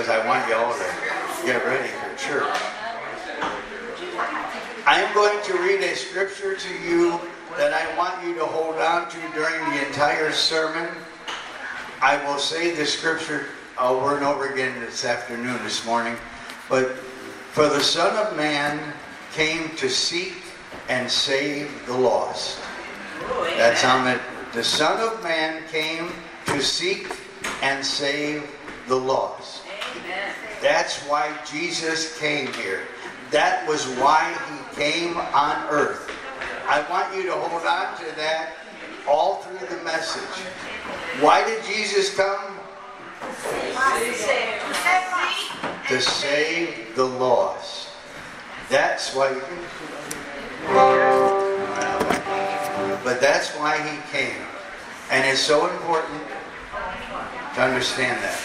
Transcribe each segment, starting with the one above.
because I want you all to get ready for church. I am going to read a scripture to you that I want you to hold on to during the entire sermon. I will say the scripture over and over again this morning. But for the Son of Man came to seek and save the lost. That's on it. The Son of Man came to seek and save the lost. That's why Jesus came here. That was why he came on earth. I want you to hold on to that all through the message. Why did Jesus come? To save the lost. That's why. But that's why he came. And it's so important to understand that.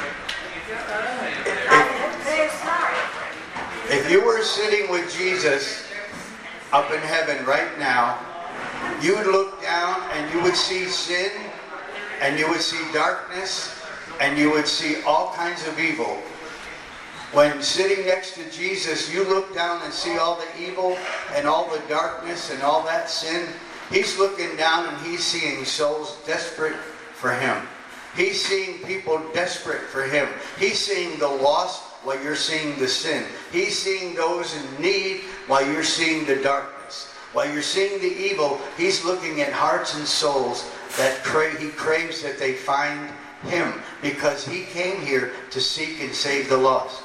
If you were sitting with Jesus up in heaven right now, you would look down and you would see sin, and you would see darkness, and you would see all kinds of evil. When sitting next to Jesus, you look down and see all the evil and all the darkness and all that sin. He's looking down and he's seeing souls desperate for him. He's seeing people desperate for him. He's seeing the lost while you're seeing the sin. He's seeing those in need while you're seeing the darkness. While you're seeing the evil, he's looking at hearts and souls that he craves that they find him, because he came here to seek and save the lost.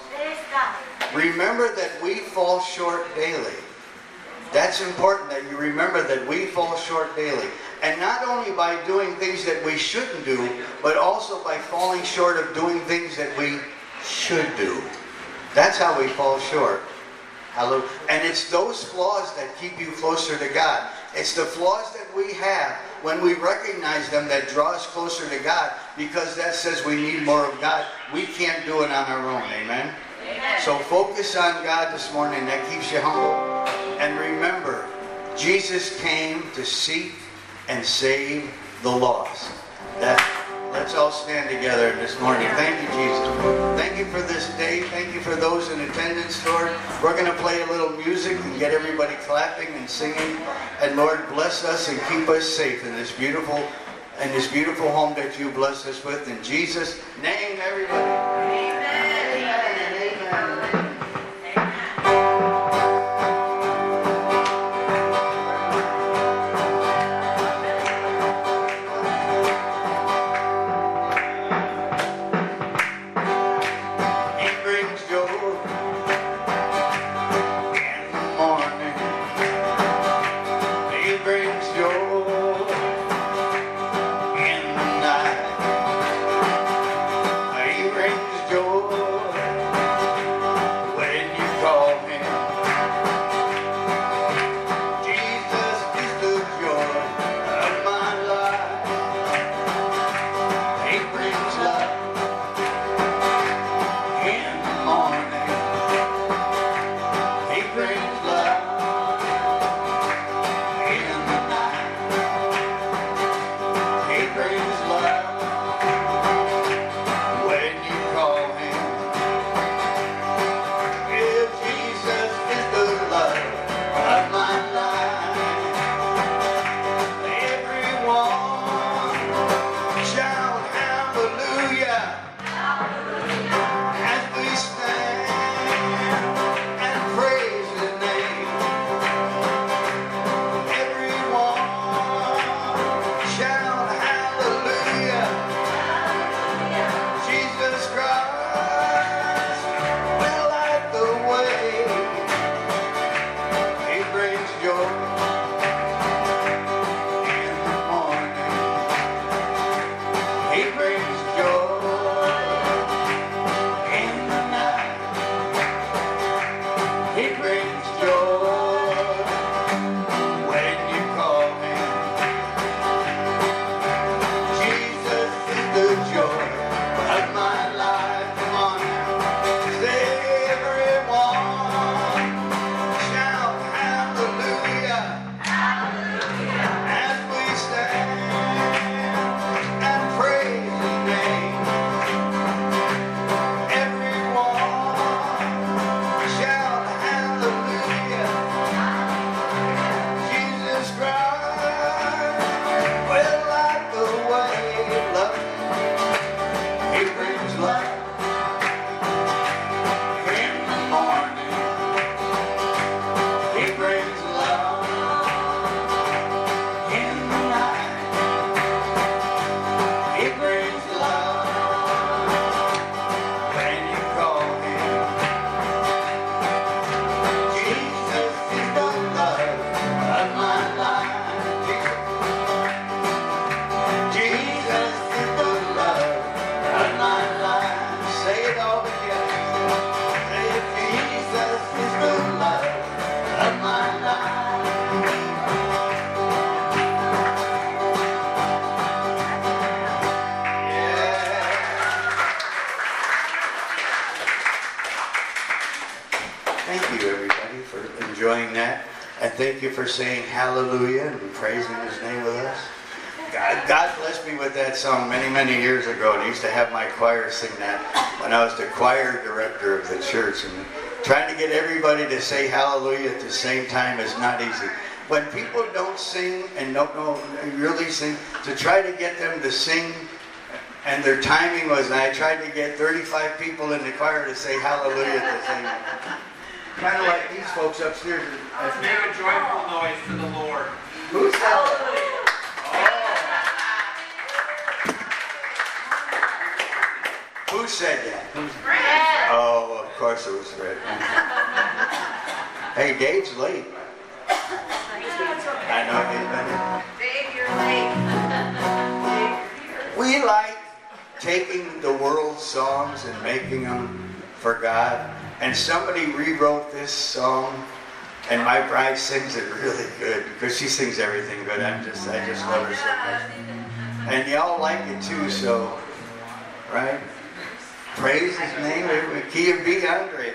Remember that we fall short daily. That's important that you remember that we fall short daily. And not only by doing things that we shouldn't do, but also by falling short of doing things that we should do. That's how we fall short. Hallelujah. And it's those flaws that keep you closer to God. It's the flaws that we have when we recognize them that draw us closer to God, because that says we need more of God. We can't do it on our own. Amen? Amen. So focus on God this morning. That keeps you humble. And remember, Jesus came to seek and save the lost. Let's all stand together this morning. Thank you, Jesus. Thank you for this day. Thank you for those in attendance, Lord. We're going to play a little music and get everybody clapping and singing. And Lord, bless us and keep us safe in this beautiful home that you bless us with. In Jesus' name, everybody. Amen. Amen. When you call him, Thank you, everybody, for enjoying that. And thank you for saying hallelujah and praising his name with us. God blessed me with that song many, many years ago. And I used to have my choir sing that when I was the choir director of the church. And trying to get everybody to say hallelujah at the same time is not easy. When people don't sing and don't know really sing, to try to get them to sing, and their timing was, and I tried to get 35 people in the choir to say hallelujah at the same time. Kind of like these folks upstairs. Let's make a joyful noise to the Lord. Who said that? Who said that? Fred. Oh, of course it was Fred. Hey, Dave's late. I know Dave, you're late. We like taking the world's songs and making them for God. And somebody rewrote this song, and my bride sings it really good because she sings everything good. I just love her so much. And y'all like it too, so right? Praise his name. Key of B, Andre.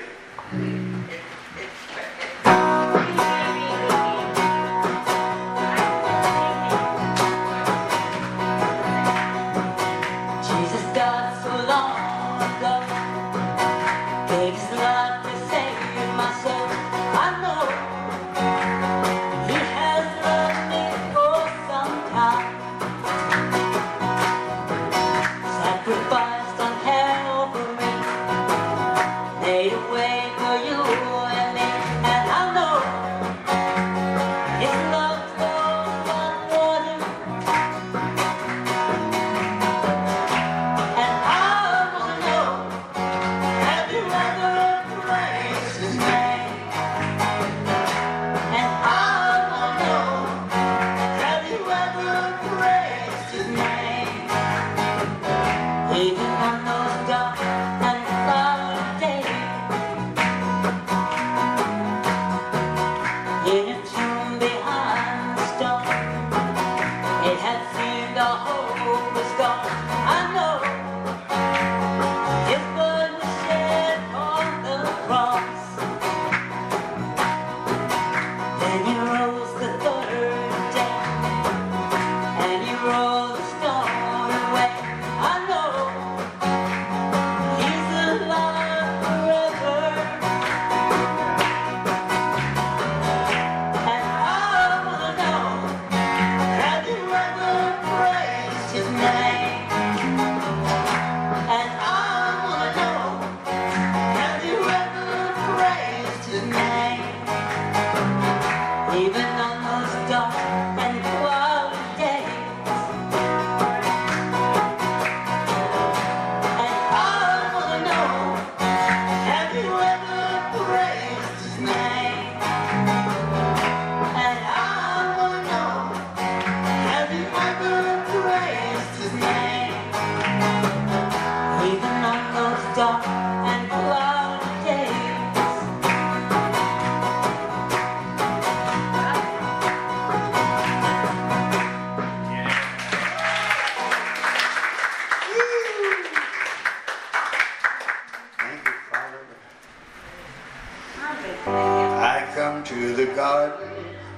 To the garden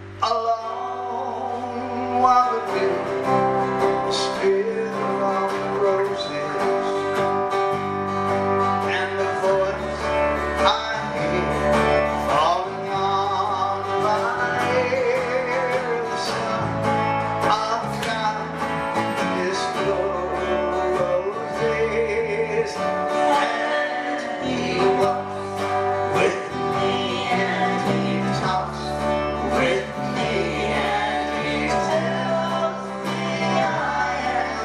alone while the wind still on the roses, and the voice I hear falling on my ear, the Son of God is roses, and He walks with me and He talks with me and He tells me I am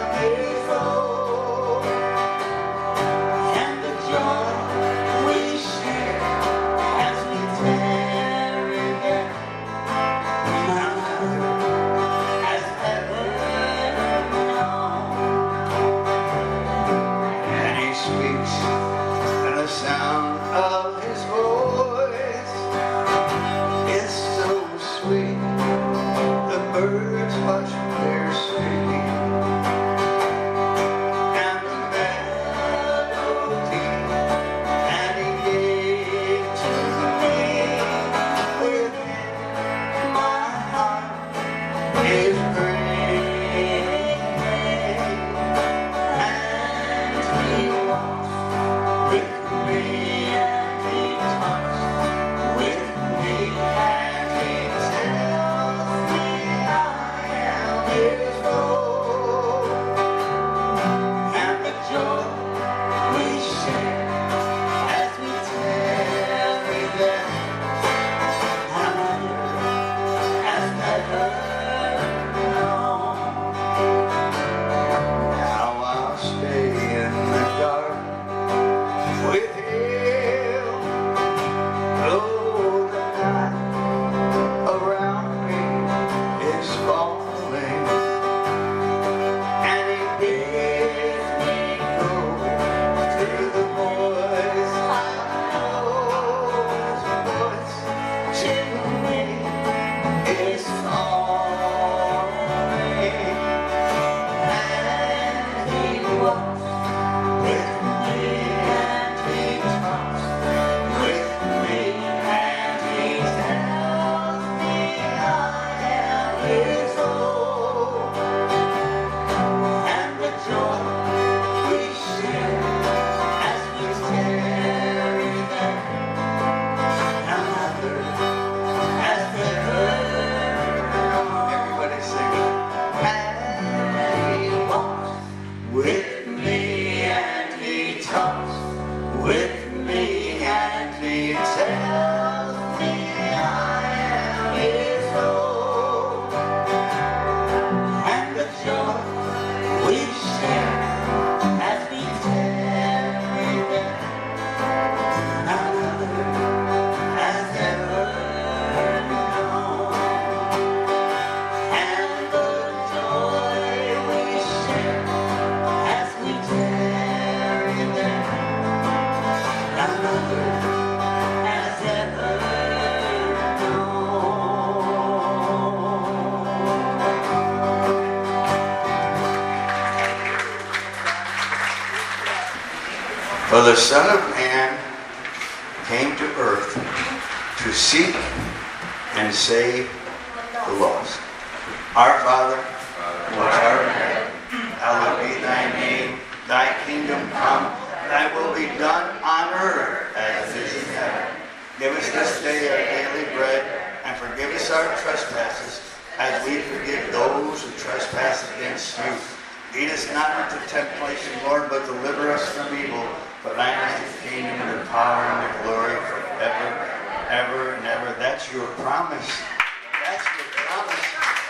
the Son of Man came to earth to seek and save the lost. Our Father, which art in heaven, hallowed be thy name. Thy kingdom come, thy will be done on earth as it is in heaven. Give us this day our daily bread, and forgive us our trespasses, as we forgive those who trespass against you. Lead us not into temptation, Lord, but deliver us from evil. For thine is the kingdom, and the power, and the glory forever, ever, and ever. That's your promise. That's your promise.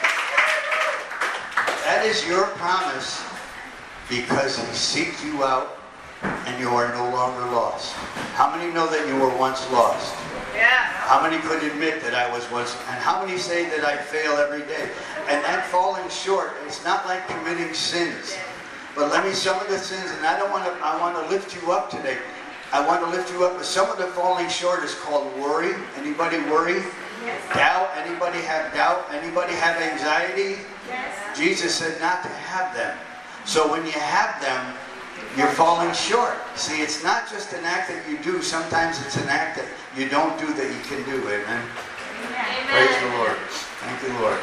That is your promise, because he seeked you out and you are no longer lost. How many know that you were once lost? Yeah. How many could admit that I was once, and how many say that I fail every day? And that falling short, it's not like committing sins. But let me, some of the sins, and I want to lift you up today. I want to lift you up, but some of the falling short is called worry. Anybody worry? Yes. Doubt? Anybody have doubt? Anybody have anxiety? Yes. Jesus said not to have them. So when you have them, you're falling short. See, it's not just an act that you do. Sometimes it's an act that you don't do that you can do. Amen? Amen. Praise the Lord. Thank you, Lord.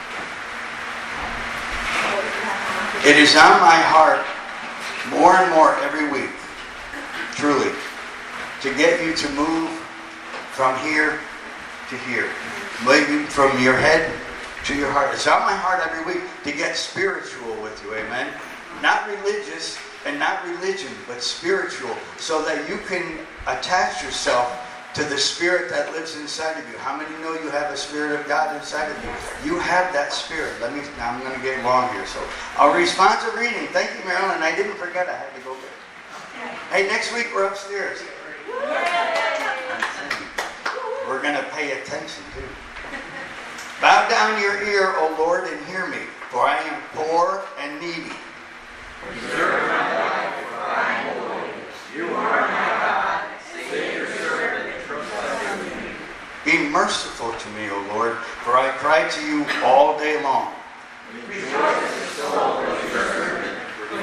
It is on my heart more and more every week, truly, to get you to move from here to here. Maybe from your head to your heart. It's on my heart every week to get spiritual with you. Amen? Not religious and not religion, but spiritual, so that you can attach yourself to the Spirit that lives inside of you. How many know you have a Spirit of God inside of you? You have that Spirit. Now I'm going to get long here. So our responsive reading. Thank you, Marilyn. I didn't forget. I had to go there. Hey, next week we're upstairs. We're going to pay attention too. Bow down your ear, O Lord, and hear me, for I am poor and needy. Preserve my life, for I am holy. You are my God. Save your servant from blasphemy. Be merciful to me, O Lord, for I cry to you all day long. Rejoice the soul of your servant, for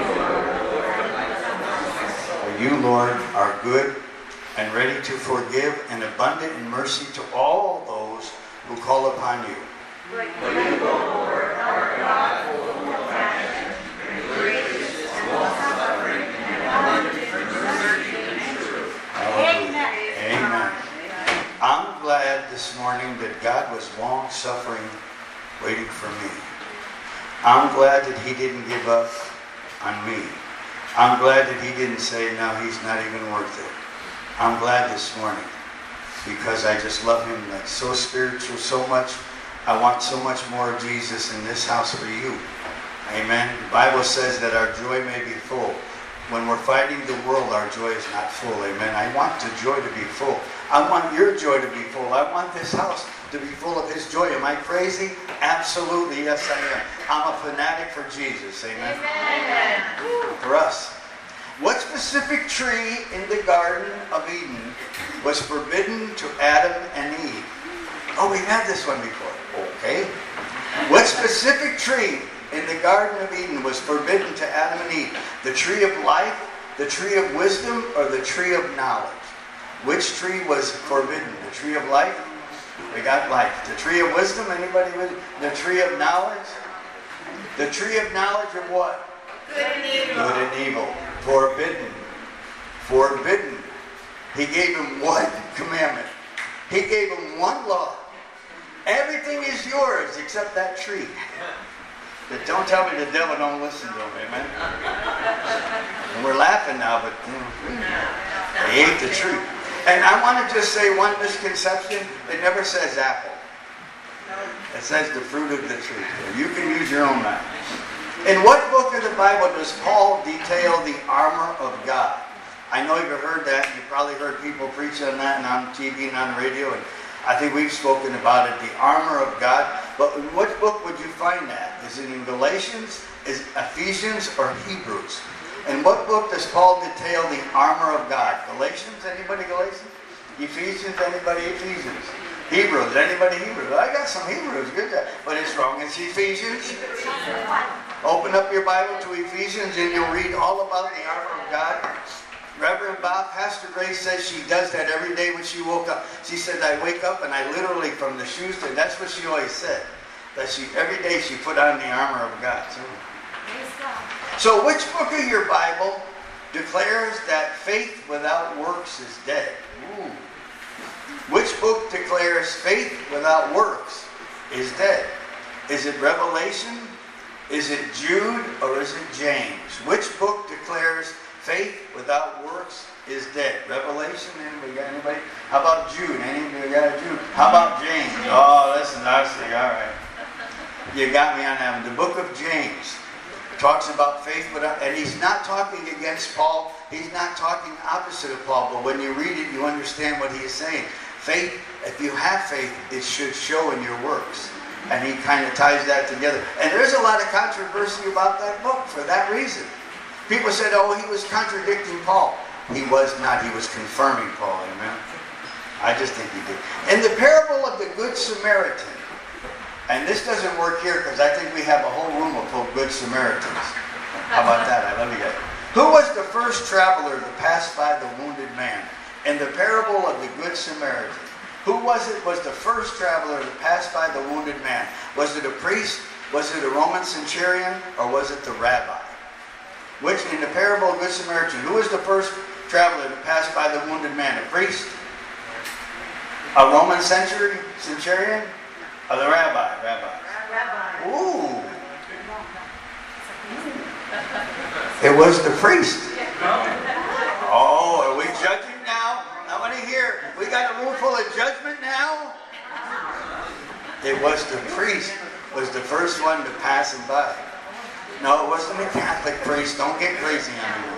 you, Lord, are good and ready to forgive and abundant in mercy to all those who call upon you. For you, O Lord, are God full of compassion, and gracious and long-suffering, and abundant in mercy and truth. Hallelujah. Amen. I'm glad this morning that God was long-suffering, waiting for me. I'm glad that he didn't give up on me. I'm glad that he didn't say, no, he's not even worth it. I'm glad this morning, because I just love him, like so spiritual, so much. I want so much more of Jesus in this house for you. Amen. The Bible says that our joy may be full. When we're fighting the world, our joy is not full. Amen. I want the joy to be full. I want your joy to be full. I want this house to be full of his joy. Am I crazy? Absolutely, yes I am. I'm a fanatic for Jesus. Amen. Amen. For us. What specific tree in the Garden of Eden was forbidden to Adam and Eve? Oh, we've had this one before. Okay. What specific tree in the Garden of Eden was forbidden to Adam and Eve? The tree of life, the tree of wisdom, or the tree of knowledge? Which tree was forbidden? The tree of life? We got life. The tree of wisdom? Anybody with the tree of knowledge? The tree of knowledge of what? Good and evil. Good and evil. Forbidden. Forbidden. He gave him one commandment. He gave him one law. Everything is yours except that tree. But don't tell me the devil don't listen to him, amen? And we're laughing now, but they ate the tree. And I want to just say one misconception. It never says apple. It says the fruit of the tree. You can use your own mind. In what book of the Bible does Paul detail the armor of God? I know you've heard that. You've probably heard people preach on that and on TV and on the radio. And I think we've spoken about it, the armor of God. But in what book would you find that? Is it in Galatians, is Ephesians, or Hebrews? In what book does Paul detail the armor of God? Galatians? Anybody Galatians? Ephesians? Anybody Ephesians? Hebrews? Anybody Hebrews? I got some Hebrews. Good job. But it's wrong. It's Ephesians. Open up your Bible to Ephesians and you'll read all about the armor of God. Reverend Bob, Pastor Grace says she does that every day when she woke up. She said, I wake up and I literally, from the shoes to, that's what she always said. That every day she put on the armor of God. So which book of your Bible declares that faith without works is dead? Ooh. Which book declares faith without works is dead? Is it Revelation? Is it Jude? Or is it James? Which book declares faith without works is dead? Revelation? Anybody? How about Jude? Anybody got a Jude? How about James? Oh, listen, I see. All right. You got me on that one. The book of James talks about faith without, and he's not talking against Paul. He's not talking opposite of Paul, but when you read it, you understand what he is saying. Faith, if you have faith, it should show in your works. And he kind of ties that together. And there's a lot of controversy about that book for that reason. People said, oh, he was contradicting Paul. He was not. He was confirming Paul. Amen. I just think he did. In the parable of the Good Samaritan, and this doesn't work here because I think we have a whole room of Good Samaritans. How about that? I love you guys. Who was the first traveler to pass by the wounded man? In the parable of the Good Samaritan, who was the first traveler to pass by the wounded man? Was it a priest? Was it a Roman centurion? Or was it the rabbi? Which, in the parable of the Good Samaritan, who was the first traveler to pass by the wounded man? A priest? A Roman centurion? Or the rabbi? Rabbi. Ooh. It was the priest. Oh, are we judging now? I want to hear. We got a room full of judgment now? It was the priest. Was the first one to pass him by. No, it wasn't a Catholic priest. Don't get crazy on me.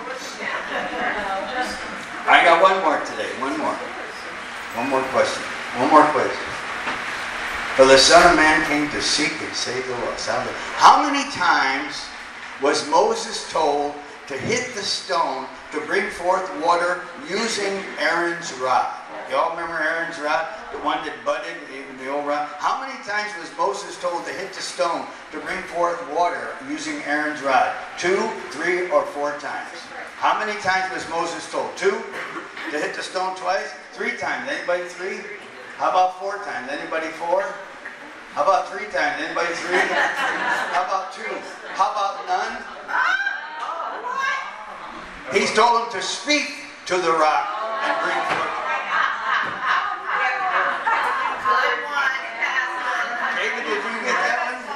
I got one more today. One more. One more question. One more question. For the Son of Man came to seek and save the lost. How many times was Moses told to hit the stone to bring forth water using Aaron's rod? Y'all remember Aaron's rod? The one that budded, even the old rod? How many times was Moses told to hit the stone to bring forth water using Aaron's rod? 2, 3, or 4 times? How many times was Moses told? 2? To hit the stone twice? 3 times. Anybody 3? How about 4 times? Anybody 4? How about 3 times? Anybody 3? How about 2? How about none? He's told him to speak to the rock and bring forth. David, did you get that one?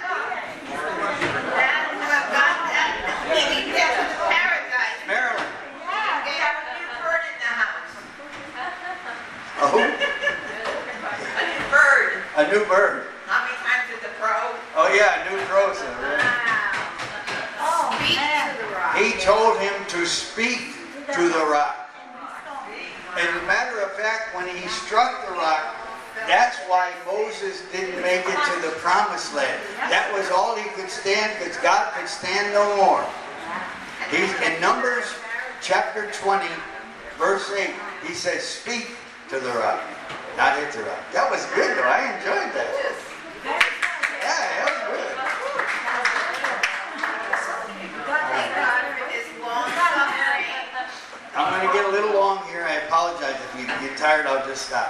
Maryland. They have a new bird in the house. Oh, A new bird. a new bird. How many times is the crow? Oh yeah, a new crow. Speak to the rock. He told him to speak to the rock. As a matter of fact, when he struck the rock, that's why Moses didn't make it to the promised land. That was all he could stand because God could stand no more. He's in Numbers chapter 20, verse 8. He says, speak to the rock, not hit the rock. That was good though. I enjoyed that. Yeah, that was good. Thank God for his long suffering. I'm going to get a little long here. I apologize. If you get tired, I'll just stop.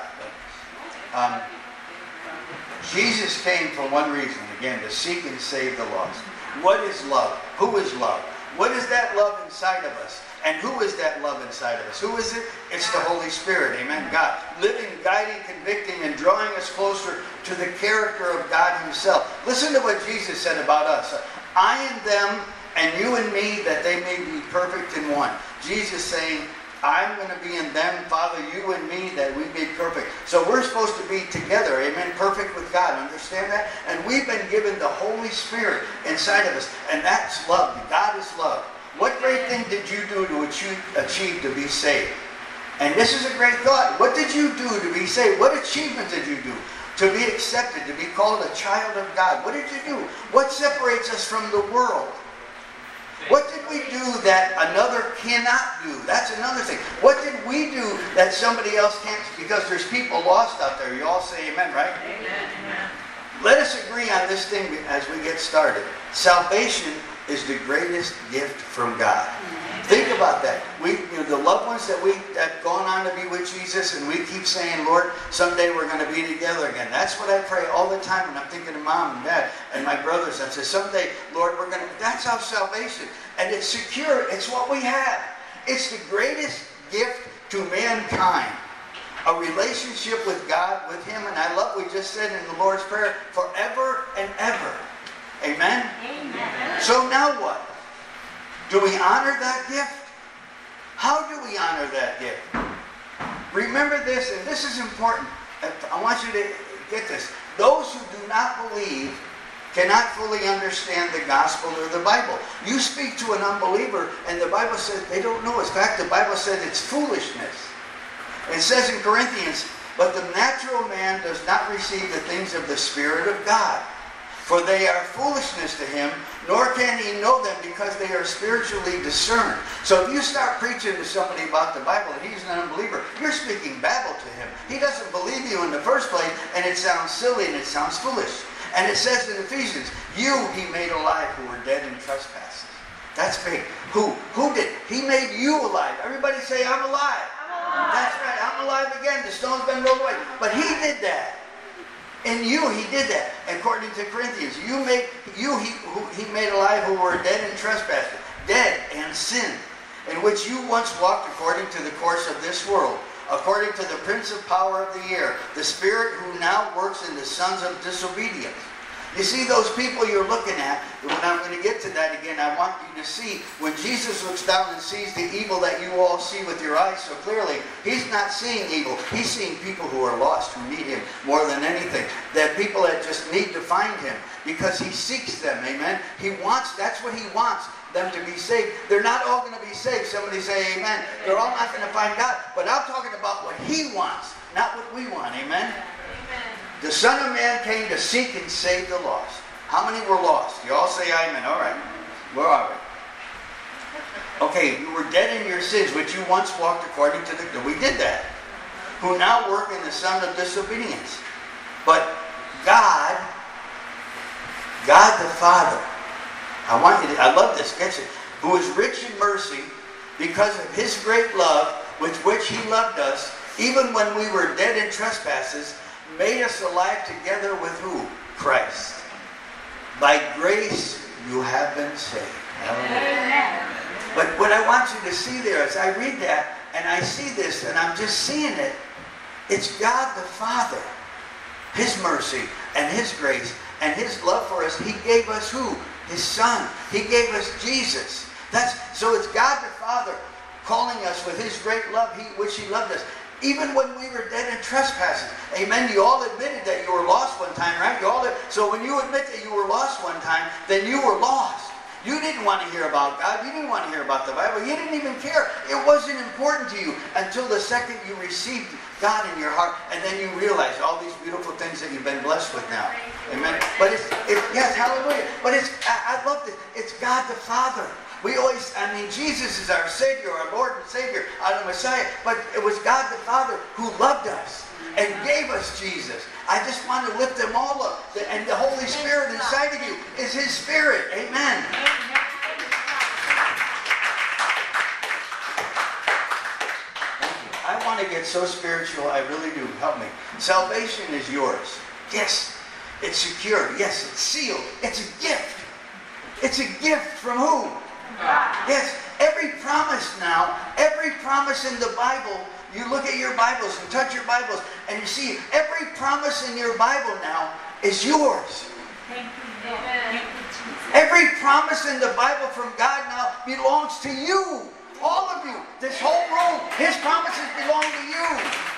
Jesus came for one reason, again, to seek and save the lost. What is love? Who is love? What is that love inside of us? And who is that love inside of us? Who is it? It's the Holy Spirit. Amen. God. Living, guiding, convicting, and drawing us closer to the character of God himself. Listen to what Jesus said about us. I and them, and you and me, that they may be perfect in one. Jesus saying, I'm going to be in them, Father, you and me, that we be perfect. So we're supposed to be together, amen, perfect with God. Understand that? And we've been given the Holy Spirit inside of us. And that's love. God is love. What great thing did you do to achieve to be saved? And this is a great thought. What did you do to be saved? What achievement did you do? To be accepted, to be called a child of God. What did you do? What separates us from the world? What did we do that another cannot do? That's another thing. What did we do that somebody else can't? Because there's people lost out there. You all say amen, right? Amen. Let us agree on this thing as we get started. Salvation is the greatest gift from God. Think about that. The loved ones that have gone on to be with Jesus, and we keep saying, Lord, someday we're going to be together again. That's what I pray all the time when I'm thinking of Mom and Dad and my brothers. I say, someday, Lord, we're going to. That's our salvation, and it's secure. It's what we have. It's the greatest gift to mankind. A relationship with God, with Him, and I love what we just said in the Lord's Prayer, forever and ever. Amen? Amen. So now what? Do we honor that gift? How do we honor that gift? Remember this, and this is important. I want you to get this. Those who do not believe cannot fully understand the gospel or the Bible. You speak to an unbeliever, and the Bible says they don't know. In fact, the Bible says it's foolishness. It says in Corinthians, but the natural man does not receive the things of the Spirit of God, for they are foolishness to him, nor can he know them because they are spiritually discerned. So if you start preaching to somebody about the Bible and he's an unbeliever, you're speaking babble to him. He doesn't believe you in the first place, and it sounds silly and it sounds foolish. And it says in Ephesians, you he made alive who were dead in trespasses. That's big. Who did? He made you alive. Everybody say, I'm alive. That's right. I'm alive again. The stone's been rolled away. But He did that. In you, He did that. According to Corinthians, He made alive who were dead in trespasses, dead and sin, in which you once walked according to the course of this world, according to the prince of power of the air, the spirit who now works in the sons of disobedience. You see those people you're looking at, when I'm going to get to that again, I want you to see, when Jesus looks down and sees the evil that you all see with your eyes so clearly, He's not seeing evil. He's seeing people who are lost, who need Him more than anything. That people that just need to find Him, because He seeks them, amen? That's what He wants, them to be saved. They're not all going to be saved. Somebody say amen. They're all not going to find God. But I'm talking about what He wants, not what we want, amen? The Son of Man came to seek and save the lost. How many were lost? You all say amen. All right. Where are we? Okay, you were dead in your sins, which you once walked according to the... We did that. Who now work in the son of disobedience. But God the Father, I love this, get it, who is rich in mercy, because of His great love, with which He loved us, even when we were dead in trespasses, made us alive together with who? Christ. By grace you have been saved. Amen. But what I want you to see there is I read that and I see this and I'm just seeing it. It's God the Father, His mercy and His grace and His love for us. He gave us who? His Son. He gave us Jesus. So it's God the Father calling us with His great love, which He loved us. Even when we were dead in trespasses. Amen. You all admitted that you were lost one time, right? So when you admit that you were lost one time, then you were lost. You didn't want to hear about God. You didn't want to hear about the Bible. You didn't even care. It wasn't important to you until the second you received God in your heart, and then you realized all these beautiful things that you've been blessed with now. Amen. But yes, hallelujah. But I love this. It's God the Father. Jesus is our Savior, our Lord and Savior, our Messiah. But it was God the Father who loved us and gave us Jesus. I just want to lift them all up. And the Holy Spirit inside of you is His Spirit. Amen. I want to get so spiritual. I really do. Help me. Salvation is yours. Yes. It's secure. Yes. It's sealed. It's a gift. It's a gift from who? God. Yes. Every promise now, every promise in the Bible, you look at your Bibles and touch your Bibles and you see every promise in your Bible now is yours. Thank you, Lord. Every promise in the Bible from God now belongs to you. All of you. This whole room. His promises belong to you.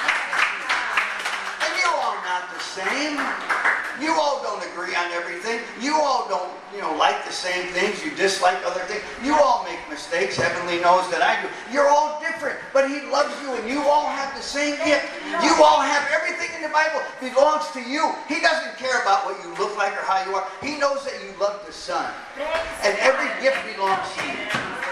And you're all not the same. You all don't agree on everything. You all don't, like the same things. You dislike other things. You all make mistakes. Heavenly knows that I do. You're all different, but He loves you, and you all have the same gift. You all have everything in the Bible belongs to you. He doesn't care about what you look like or how you are. He knows that you love the Son, and every gift belongs to you.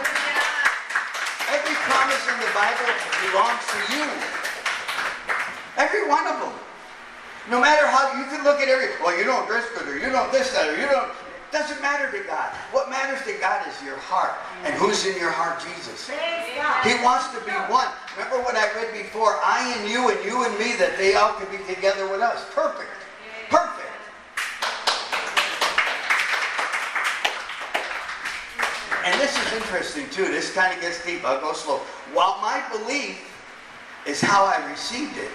Every promise in the Bible belongs to you. Every one of them. No matter how, you can look at you don't dress good, or you don't this, that, or you don't. Doesn't matter to God. What matters to God is your heart. And who's in your heart? Jesus. He wants to be one. Remember what I read before? I and you and me, that they all could be together with us. Perfect. Perfect. And this is interesting too. This kind of gets deep. I'll go slow. While my belief is how I received it,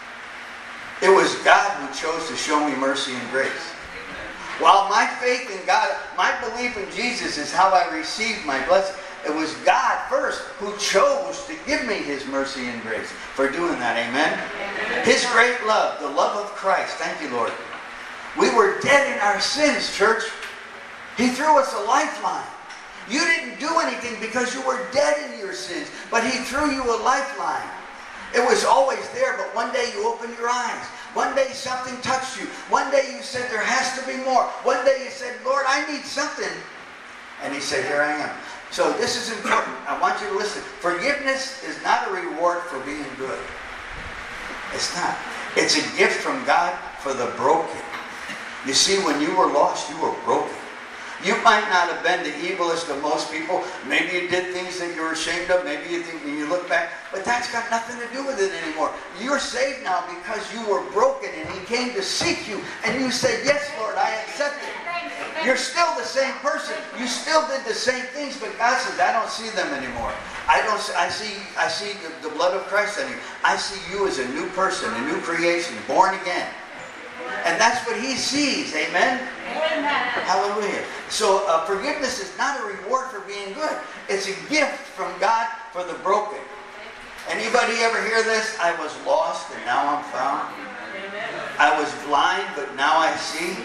it was God who chose to show me mercy and grace. While my faith in God, my belief in Jesus is how I received my blessing, it was God first who chose to give me His mercy and grace for doing that. Amen? His great love, the love of Christ. Thank you, Lord. We were dead in our sins, church. He threw us a lifeline. You didn't do anything because you were dead in your sins, but He threw you a lifeline. It was always there, but one day you opened your eyes. One day something touched you. One day you said, there has to be more. One day you said, Lord, I need something. And He said, here I am. So this is important. I want you to listen. Forgiveness is not a reward for being good. It's not. It's a gift from God for the broken. You see, when you were lost, you were broken. You might not have been the evilest of most people. Maybe you did things that you were ashamed of. Maybe you think when you look back, but that's got nothing to do with it anymore. You're saved now because you were broken and He came to seek you. And you said, yes, Lord, I accept it. You're still the same person. You still did the same things, but God says, I don't see them anymore. I see the blood of Christ in you. I see you as a new person, a new creation, born again. And that's what He sees. Amen? Amen. Hallelujah. So forgiveness is not a reward for being good. It's a gift from God for the broken. Anybody ever hear this? I was lost and now I'm found. I was blind but now I see.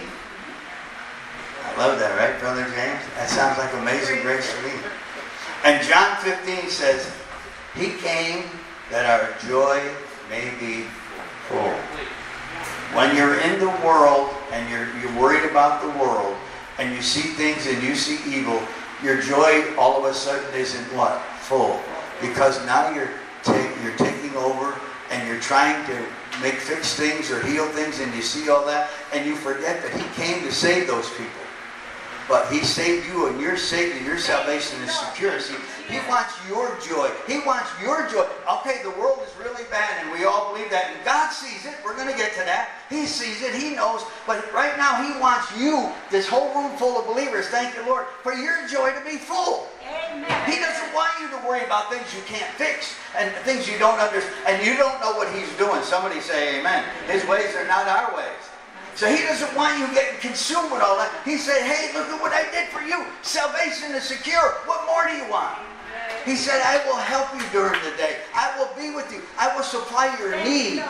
I love that, right, Brother James? That sounds like amazing grace to me. And John 15 says, He came that our joy may be full. When you're in the world and you're worried about the world and you see things and you see evil, your joy all of a sudden isn't what? Full. Because now you're taking over and you're trying to fix things or heal things and you see all that and you forget that He came to save those people. But He saved you and you're saved and your salvation is secure. See, He wants your joy. He wants your joy. Okay, the world is really bad and we all believe that. And God sees it. We're going to get to that. He sees it. He knows. But right now He wants you, this whole room full of believers, thank you, Lord, for your joy to be full. Amen. He doesn't want you to worry about things you can't fix and things you don't understand. And you don't know what He's doing. Somebody say amen. His ways are not our ways. So He doesn't want you getting consumed with all that. He said, hey, look at what I did for you. Salvation is secure. What more do you want? He said, I will help you during the day. I will be with you. I will supply your need.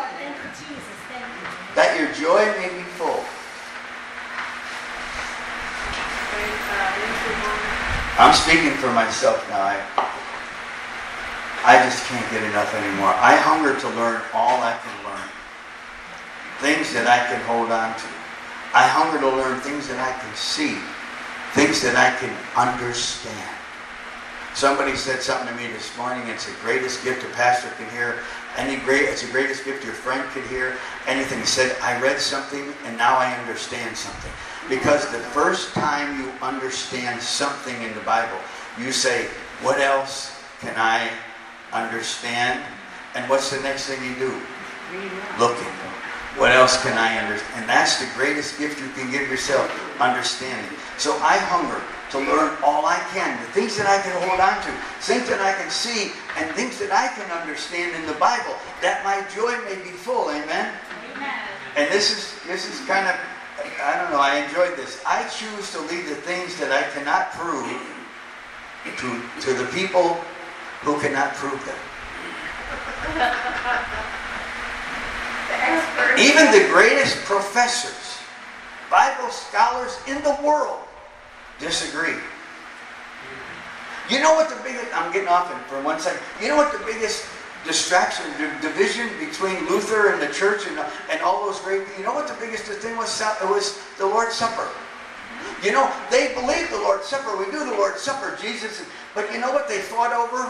That your joy may be full. I'm speaking for myself now. I just can't get enough anymore. I hunger to learn all I can learn. Things that I can hold on to. I hunger to learn things that I can see. Things that I can understand. Somebody said something to me this morning. It's the greatest gift a pastor can hear. It's the greatest gift your friend could hear. Anything. He said, I read something and now I understand something. Because the first time you understand something in the Bible, you say, what else can I understand? And what's the next thing you do? Looking. What else can I understand? And that's the greatest gift you can give yourself, understanding. So I hunger to learn all I can, the things that I can hold on to, things that I can see, and things that I can understand in the Bible, that my joy may be full. Amen? Amen. And this is kind of, I don't know, I enjoyed this. I choose to leave the things that I cannot prove to the people who cannot prove them. Even the greatest professors, Bible scholars in the world, disagree. You know what the biggest, I'm getting off it for 1 second. You know what the biggest distraction, division between Luther and the church and all those great, you know what the biggest thing was? It was the Lord's Supper. You know, they believed the Lord's Supper. We do the Lord's Supper, Jesus. But you know what they fought over?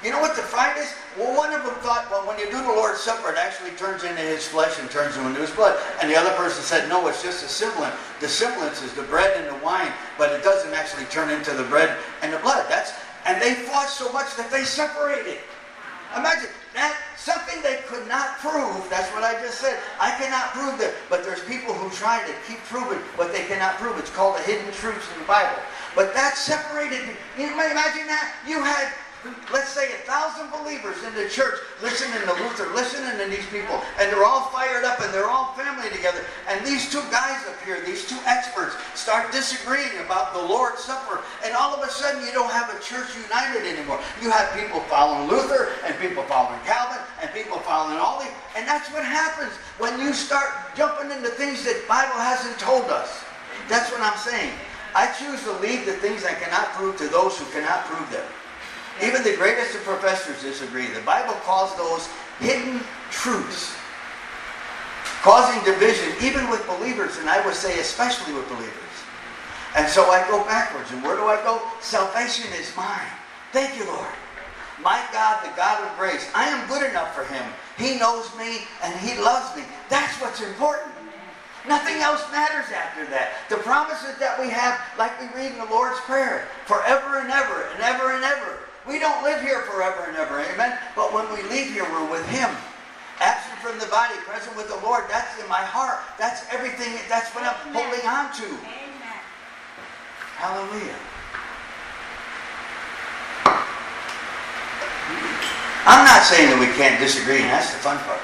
You know what the fight is? Well, one of them thought, well, when you do the Lord's Supper, it actually turns into his flesh and turns into his blood. And the other person said, no, it's just a semblant. The semblance is the bread and the wine, but it doesn't actually turn into the bread and the blood. And they fought so much that they separated. Imagine that, something they could not prove. That's what I just said. I cannot prove that. But there's people who try to keep proving what they cannot prove. It's called the hidden truths in the Bible. But that separated. You may imagine that. You had, let's say, 1,000 believers in the church listening to Luther, listening to these people, and they're all fired up and they're all family together. And these two guys up here, these two experts, start disagreeing about the Lord's Supper. And all of a sudden, you don't have a church united anymore. You have people following Luther and people following Calvin and people following all these. And that's what happens when you start jumping into things that the Bible hasn't told us. That's what I'm saying. I choose to leave the things I cannot prove to those who cannot prove them. Even the greatest of professors disagree. The Bible calls those hidden truths, causing division even with believers, and I would say especially with believers. And so I go backwards. And where do I go? Salvation is mine. Thank you, Lord. My God, the God of grace. I am good enough for him. He knows me and he loves me. That's what's important. Nothing else matters after that. The promises that we have, like we read in the Lord's Prayer, forever and ever and ever and ever. We don't live here forever and ever, amen? But when we leave here, we're with him. Absent from the body, present with the Lord. That's in my heart. That's everything. That's what I'm holding on to. Amen. Hallelujah. I'm not saying that we can't disagree, and that's the fun part.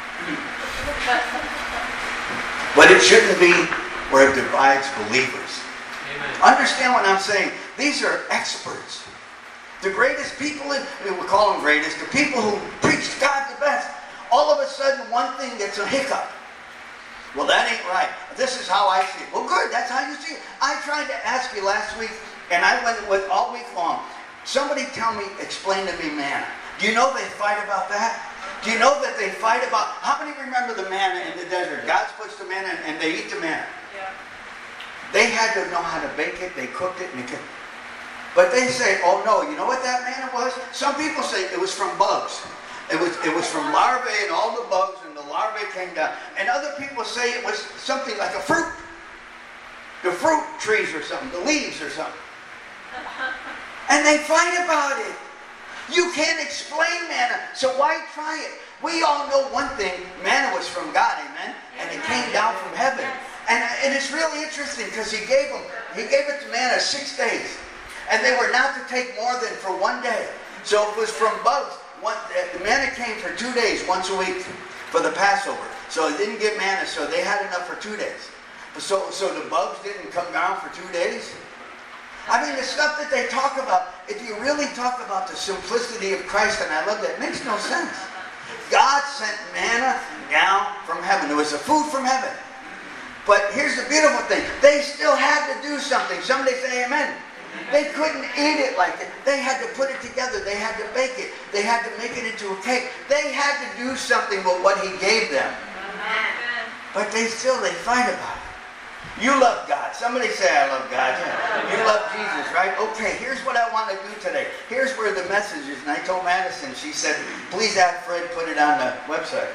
But it shouldn't be where it divides believers. Amen. Understand what I'm saying? These are experts. The greatest people, we call them greatest, the people who preach God the best. All of a sudden, one thing gets a hiccup. Well, that ain't right. This is how I see it. Well, good. That's how you see it. I tried to ask you last week, and I went with all week long. Somebody explain to me manna. Do you know they fight about that? Do you know that they fight about, how many remember the manna in the desert? God puts the manna and they eat the manna. Yeah. They had to know how to bake it, they cooked it, and but they say, oh no, you know what that manna was? Some people say it was from bugs. It was from larvae and all the bugs, and the larvae came down. And other people say it was something like a fruit. The fruit trees or something, the leaves or something. And they fight about it. You can't explain manna, so why try it? We all know one thing, manna was from God, amen? And it came down from heaven. And it's really interesting because he gave it to manna 6 days. And they were not to take more than for 1 day. So it was from bugs. The manna came for 2 days, once a week, for the Passover. So they didn't get manna, so they had enough for 2 days. So the bugs didn't come down for 2 days. I mean, the stuff that they talk about, if you really talk about the simplicity of Christ, and I love that, it makes no sense. God sent manna down from heaven. It was a food from heaven. But here's the beautiful thing. They still had to do something. Somebody say amen. They couldn't eat it like that. They had to put it together. They had to bake it. They had to make it into a cake. They had to do something with what he gave them. But they fight about it. You love God. Somebody say, I love God. Yeah. You love Jesus, right? Okay, here's what I want to do today. Here's where the message is. And I told Madison, she said, please have Fred put it on the website.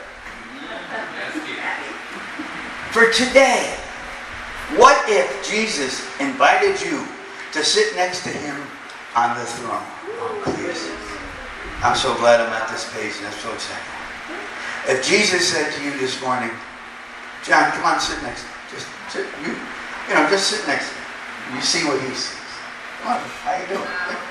For today, what if Jesus invited you to sit next to him on the throne? Oh, please. I'm so glad I'm at this page, and I'm so excited. If Jesus said to you this morning, John, come on, sit next to me. Just sit, just sit next to him. You see what he sees. Come on, how you doing?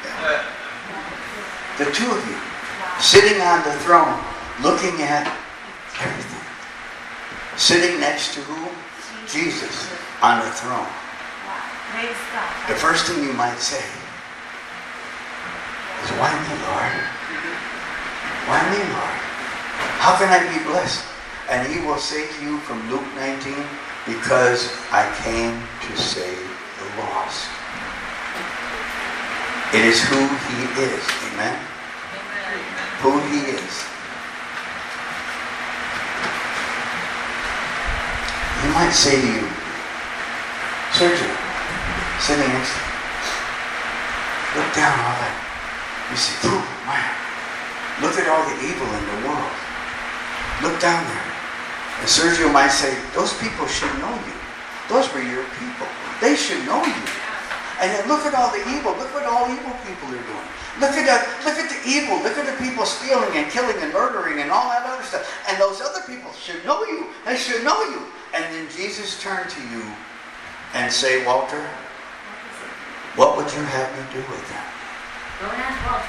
The two of you sitting on the throne, looking at everything. Sitting next to who? Jesus on the throne. The first thing you might say is, why me, Lord? Why me, Lord? How can I be blessed? And he will say to you from Luke 19, because I came to save the lost. It is who he is. Amen? Who he is. He might say to you, Sergio, sitting next to you, look down all that. You see, man, Look at all the evil in the world. Look down there. And Sergio might say, those people should know you. Those were your people. They should know you. And then look at all the evil. Look what all evil people are doing. Look at the evil. Look at the people stealing and killing and murdering and all that other stuff. And those other people should know you. They should know you. And then Jesus turned to you and say, Walter, what would you have me do with them? Don't ask Walter.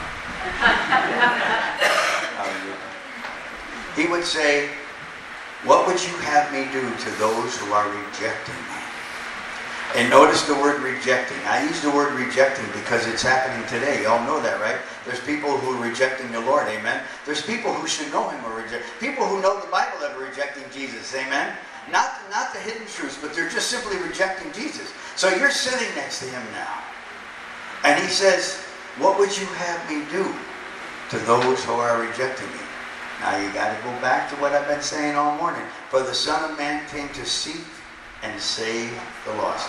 He would say, what would you have me do to those who are rejecting me? And notice the word rejecting. I use the word rejecting because it's happening today. You all know that, right? There's people who are rejecting the Lord, amen? There's people who should know Him or reject. People who know the Bible that are rejecting Jesus, amen? Not the hidden truths, but they're just simply rejecting Jesus. So you're sitting next to Him now. And He says, what would you have me do to those who are rejecting me? Now you got to go back to what I've been saying all morning. For the Son of Man came to seek and save the lost.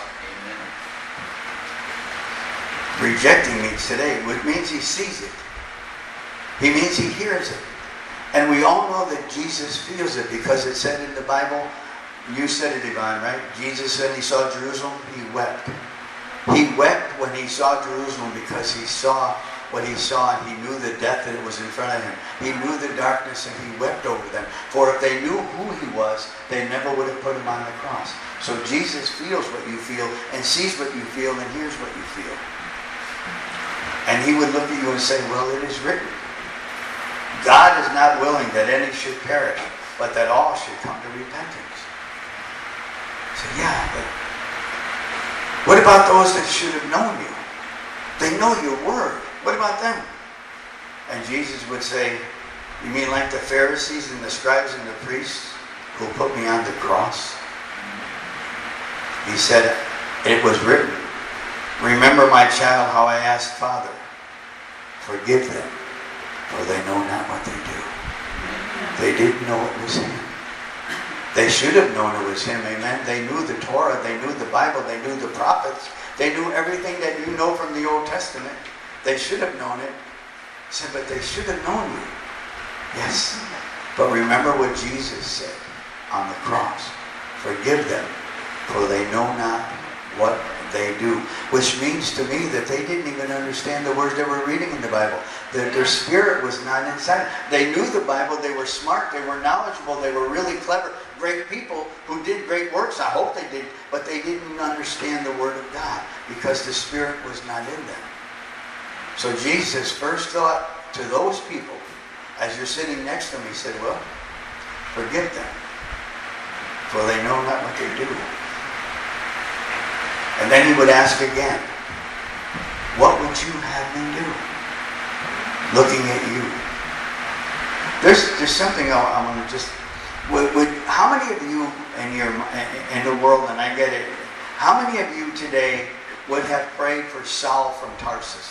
Rejecting means today, which means he sees it. He means he hears it. And we all know that Jesus feels it because it said in the Bible, you said it, Yvonne, right? Jesus said he saw Jerusalem, he wept. He wept when he saw Jerusalem because he saw what he saw and he knew the death that was in front of him. He knew the darkness and he wept over them. For if they knew who he was, they never would have put him on the cross. So Jesus feels what you feel and sees what you feel and hears what you feel. And he would look at you and say, well, it is written. God is not willing that any should perish, but that all should come to repentance. So yeah, but what about those that should have known you? They know your word. What about them? And Jesus would say, you mean like the Pharisees and the scribes and the priests who put me on the cross? He said, it was written, remember, my child, how I asked Father, forgive them, for they know not what they do. They didn't know it was Him. They should have known it was Him, amen? They knew the Torah, they knew the Bible, they knew the prophets, they knew everything that you know from the Old Testament. They should have known it. He said, but they should have known you. Yes. But remember what Jesus said on the cross. Forgive them, for they know not what they do. Which means to me that they didn't even understand the words they were reading in the Bible. That their spirit was not inside. They knew the Bible. They were smart. They were knowledgeable. They were really clever. Great people who did great works. I hope they did. But they didn't understand the Word of God because the Spirit was not in them. So Jesus first thought to those people, as you're sitting next to them, He said, well, forgive them, for they know not what they do. And then He would ask again, what would you have me do? Looking at you. There's something I want to just... how many of you in the world, and I get it, how many of you today would have prayed for Saul from Tarsus?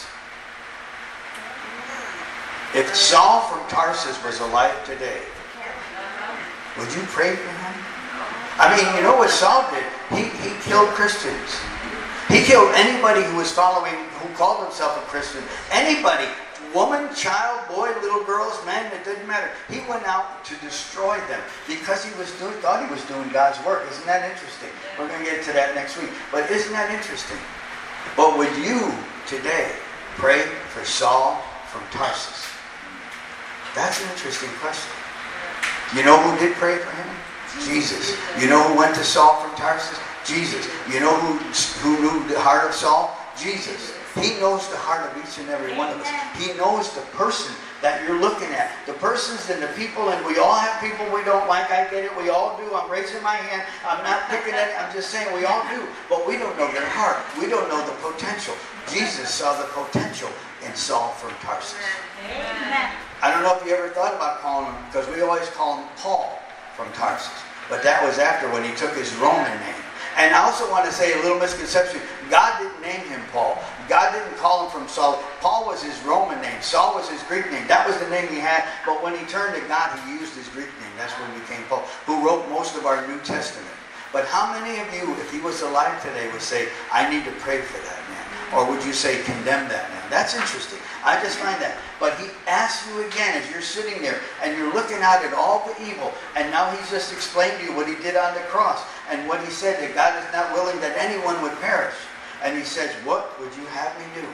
If Saul from Tarsus was alive today, would you pray for him? I mean, you know what Saul did? He killed Christians. He killed anybody who was following, who called himself a Christian. Anybody. Woman, child, boy, little girls, men, it didn't matter. He went out to destroy them because he thought he was doing God's work. Isn't that interesting? We're going to get to that next week. But isn't that interesting? But would you today pray for Saul from Tarsus? That's an interesting question. You know who did pray for him? Jesus. You know who went to Saul from Tarsus? Jesus. You know who knew the heart of Saul? Jesus. He knows the heart of each and every one of us. He knows the person that you're looking at. The persons and the people, and we all have people we don't like. I get it. We all do. I'm raising my hand. I'm not picking it. I'm just saying we all do. But we don't know their heart. We don't know the potential. Jesus saw the potential in Saul from Tarsus. Amen. I don't know if you ever thought about calling him, because we always call him Paul from Tarsus. But that was after when he took his Roman name. And I also want to say a little misconception. God didn't name him Paul. God didn't call him from Saul. Paul was his Roman name. Saul was his Greek name. That was the name he had. But when he turned to God, he used his Greek name. That's when he became Paul, who wrote most of our New Testament. But how many of you, if he was alive today, would say, I need to pray for that man? Or would you say, condemn that man? suffering. That's interesting. I just find that. But he asks you again as you're sitting there and you're looking out at all the evil, and now he's just explained to you what he did on the cross and what he said, that God is not willing that anyone would perish. And he says, what would you have me do?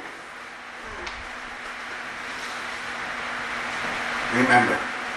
Remember,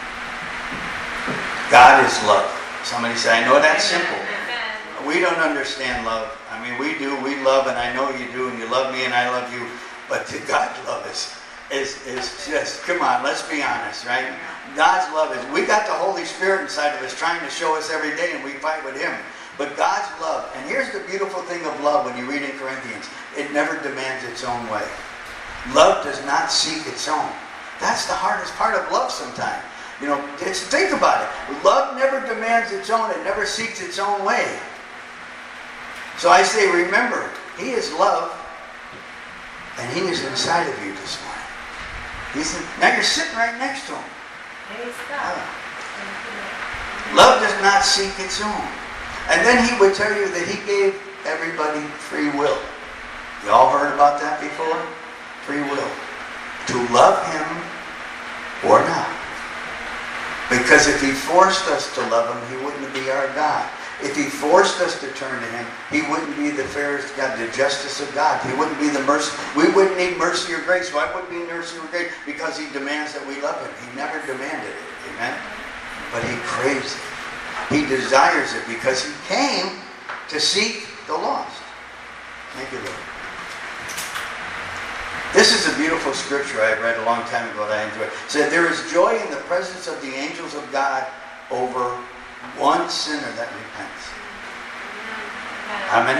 God is love. Somebody say, I know that's simple. We don't understand love. I mean, we do. We love, and I know you do, and you love me, and I love you. But to God, love is just, come on, let's be honest, right? God's love is, we got the Holy Spirit inside of us trying to show us every day, and we fight with Him. But God's love, and here's the beautiful thing of love when you read in Corinthians, it never demands its own way. Love does not seek its own. That's the hardest part of love sometimes. You know, think about it. Love never demands its own. It never seeks its own way. So I say, remember, He is love, and He is inside of you this morning. Now you're sitting right next to Him. Love does not seek its own. And then He would tell you that He gave everybody free will. You all heard about that before? Free will. To love Him or not. Because if He forced us to love Him, He wouldn't be our God. If He forced us to turn to Him, He wouldn't be the fairest God, the justice of God. He wouldn't be the mercy. We wouldn't need mercy or grace. Why wouldn't we need mercy or grace? Because He demands that we love Him. He never demanded it. Amen? But He craves it. He desires it because He came to seek the lost. Thank you, Lord. This is a beautiful scripture I read a long time ago that I enjoyed. It said, there is joy in the presence of the angels of God over one sinner that repents. How many?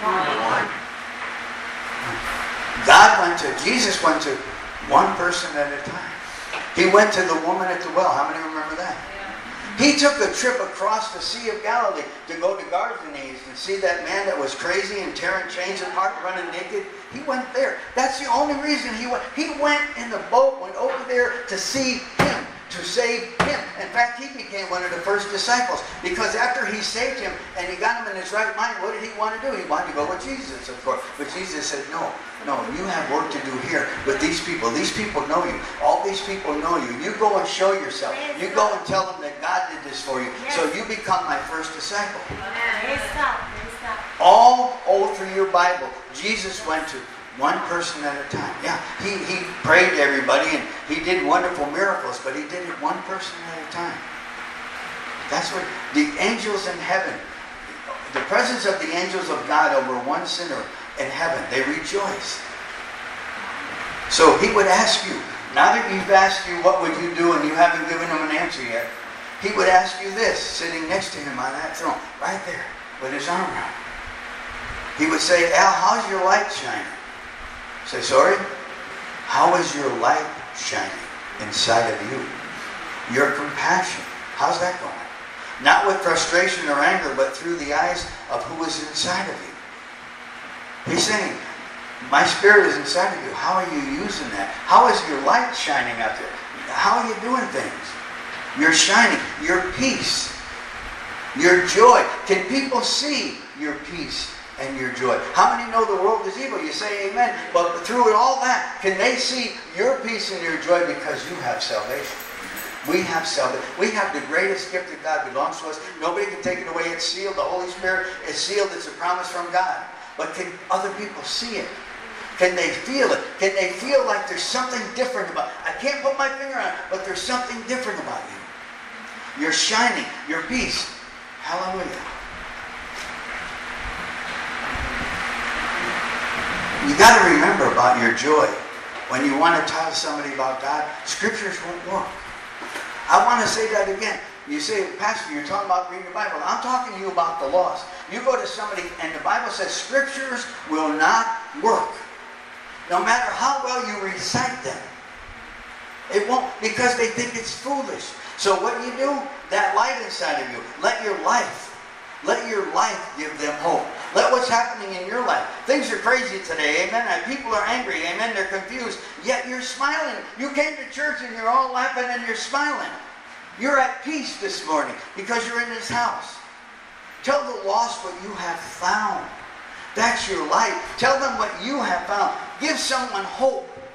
One. Jesus went to one person at a time. He went to the woman at the well. How many remember that? He took a trip across the Sea of Galilee to go to Gardanes and see that man that was crazy and tearing chains apart, running naked. He went there. That's the only reason he went. He went in the boat, went over there to see Him, to save Him. In fact, he became one of the first disciples because after He saved him and He got him in his right mind, what did He want to do? He wanted to go with Jesus, of course. But Jesus said, no, you have work to do here with these people. These people know you. All these people know you. You go and show yourself. You go and tell them that God did this for you. So you become my first disciple. All through your Bible, Jesus went to one person at a time. Yeah, he prayed to everybody and He did wonderful miracles, but He did it one person at a time. That's what the angels in heaven, the presence of the angels of God over one sinner in heaven, they rejoice. So He would ask you, now that He's asked you what would you do and you haven't given Him an answer yet, He would ask you this, sitting next to Him on that throne, right there, with His arm around. He would say, Al, how's your light shining? Say, sorry? How is your light shining inside of you? Your compassion, how's that going? Not with frustration or anger, but through the eyes of who is inside of you. He's saying, my Spirit is inside of you. How are you using that? How is your light shining out there? How are you doing things? You're shining. Your peace. Your joy. Can people see your peace and your joy? How many know the world is evil? You say amen. But through all that, can they see your peace and your joy because you have salvation? We have salvation. We have the greatest gift that God belongs to us. Nobody can take it away. It's sealed. The Holy Spirit is sealed. It's a promise from God. But can other people see it? Can they feel it? Can they feel like there's something different about it? I can't put my finger on it, but there's something different about you. You're shining. Your peace. Hallelujah. You got to remember about your joy. When you want to tell somebody about God, scriptures won't work. I want to say that again. You say, Pastor, you're talking about reading the Bible. I'm talking to you about the lost. You go to somebody and the Bible says scriptures will not work. No matter how well you recite them. It won't, because they think it's foolish. So what do? That light inside of you. Let your life give them hope. Let what's happening in your life. Things are crazy today, amen. And people are angry, amen. They're confused. Yet you're smiling. You came to church and you're all laughing and you're smiling. You're at peace this morning because you're in His house. Tell the lost what you have found. That's your light. Tell them what you have found. Give someone hope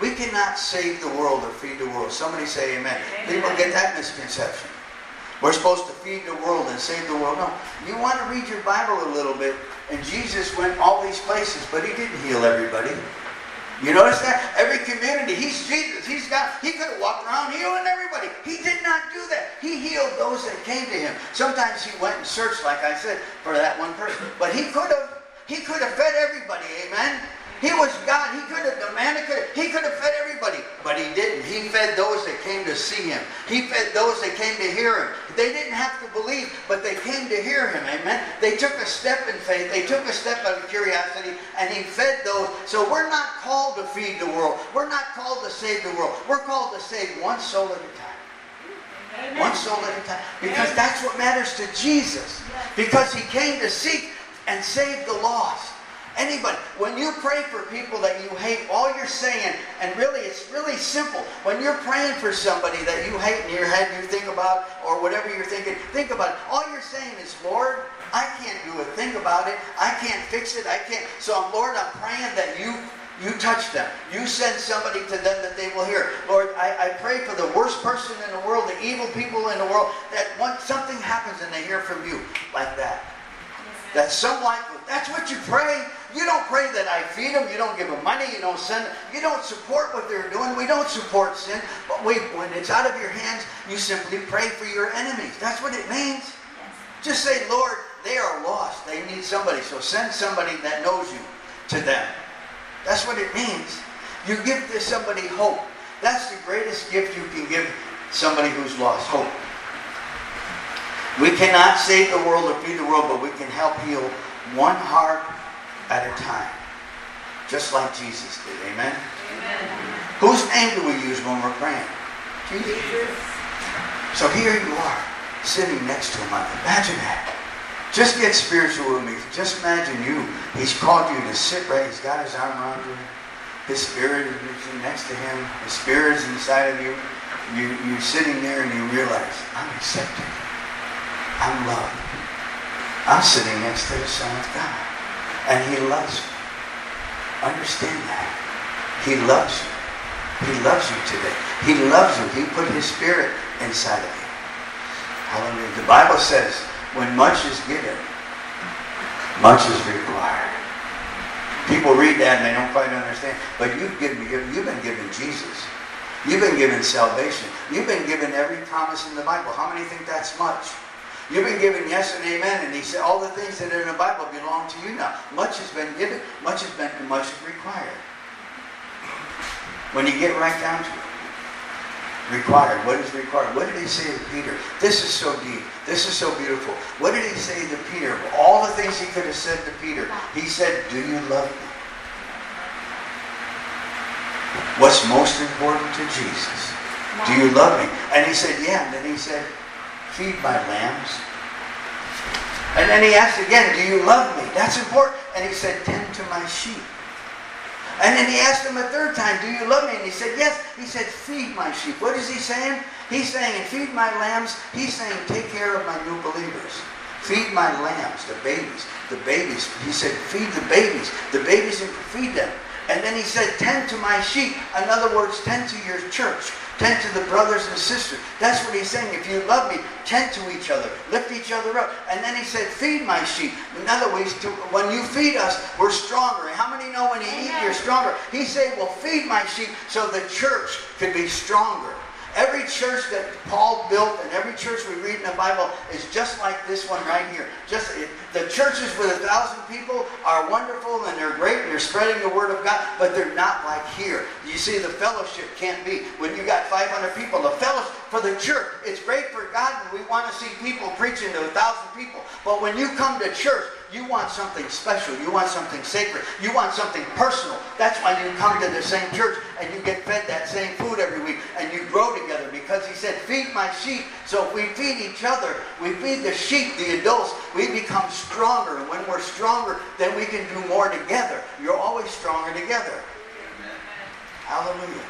We cannot save the world or feed the world. Somebody say amen. People get that misconception. We're supposed to feed the world and save the world. No. You want to read your Bible a little bit, and Jesus went all these places, but he didn't heal everybody. You notice that? Every community, he's Jesus. He could have walked around healing everybody. He did not do that. He healed those that came to him. Sometimes he went and searched, like I said, for that one person. But he could have fed everybody, amen? He was God. He could have demanded, he could have fed everybody. But he didn't. He fed those that came to see him. He fed those that came to hear him. They didn't have to believe, but they came to hear him, amen? They took a step in faith. They took a step out of curiosity, and he fed those. So we're not called to feed the world. We're not called to save the world. We're called to save one soul at a time. Amen. One soul at a time. Because that's what matters to Jesus. Because he came to seek and save the lost. Anybody, when you pray for people that you hate, all you're saying, and really it's really simple, when you're praying for somebody that you hate in your head, you think about, or whatever you're thinking, think about it. All you're saying is, Lord, I can't do a thing about it. I can't fix it. I can't. So, Lord, I'm praying that you touch them. You send somebody to them that they will hear. Lord, I pray for the worst person in the world, the evil people in the world, that once something happens and they hear from you like that. That someone, that's what you pray. You don't pray that I feed them. You don't give them money. You don't send them. You don't support what they're doing. We don't support sin. But when it's out of your hands, you simply pray for your enemies. That's what it means. Just say, Lord, they are lost. They need somebody. So send somebody that knows you to them. That's what it means. You give somebody hope. That's the greatest gift you can give somebody who's lost, hope. We cannot save the world or feed the world, but we can help heal one heart at a time. Just like Jesus did. Amen? Amen. Whose name do we use when we're praying? Jesus. So here you are, sitting next to him. Imagine that. Just get spiritual with me. Just imagine you. He's called you to sit right. He's got his arm around you. His spirit is next to him. His spirit is inside of you. You're sitting there and you realize, I'm accepted. I'm loved. I'm sitting next to the Son of God. And he loves me. Understand that. He loves you. He loves you today. He loves you. He put his spirit inside of you. Hallelujah. The Bible says, when much is given, much is required. People read that and they don't quite understand. But you've been given Jesus. You've been given salvation. You've been given every promise in the Bible. How many think that's much? You've been given yes and amen, and he said all the things that are in the Bible belong to you now. Much has been given, much is required. When you get right down to it, required. What is required? What did he say to Peter? This is so deep. This is so beautiful. What did he say to Peter? All the things he could have said to Peter. He said, do you love me? What's most important to Jesus? Do you love me? And he said, yeah. And then he said, feed my lambs. And then he asked again, do you love me? That's important. And he said, tend to my sheep. And then he asked him a third time, do you love me? And he said, yes. He said, feed my sheep. What is he saying? He's saying, feed my lambs. He's saying, take care of my new believers. Feed my lambs, the babies. The babies. He said, feed the babies. The babies, and feed them. And then he said, tend to my sheep. In other words, tend to your church. Tend to the brothers and sisters. That's what he's saying. If you love me, tend to each other. Lift each other up. And then he said, feed my sheep. In other words, when you feed us, we're stronger. How many know when you eat, you're stronger? He said, well, feed my sheep so the church could be stronger. Every church that Paul built and every church we read in the Bible is just like this one right here. The churches with 1,000 people are wonderful and they're great and they're spreading the word of God, but they're not like here. You see, the fellowship can't be. When you got 500 people, the fellowship for the church, it's great for God and we want to see people preaching to 1,000 people. But when you come to church, you want something special. You want something sacred. You want something personal. That's why you come to the same church and you get fed that same food every week and you grow together, because he said, feed my sheep. So if we feed each other, we feed the sheep, the adults, we become stronger. And when we're stronger, then we can do more together. You're always stronger together. Amen. Hallelujah.